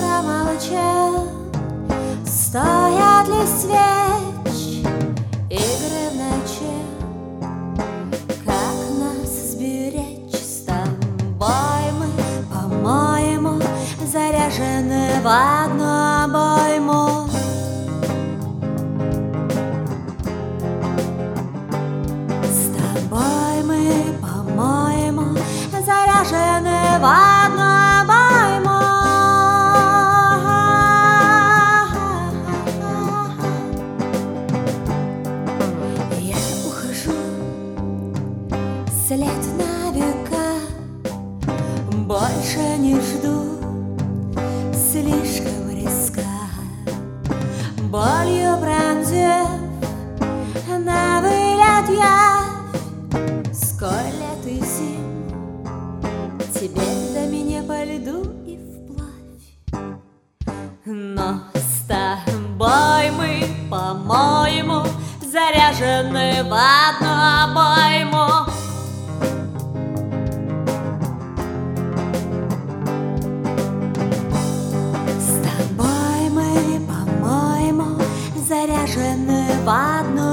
замолчал. Стоят ли свеч игры в ночи? Как нас сберечь? С тобой мы, по-моему, заряжены в одну обойму. С тобой мы, по-моему, заряжены в одну обойму. Я ухожу вслед на века, больше не жду, слишком риска. Болью пронзив на вылет явь, сколь лет и зим тебе до меня по льду и вплавь. Но с тобой мы, по-моему, заряжены в одну обойму. С тобой мы, по-моему, заряжены в одну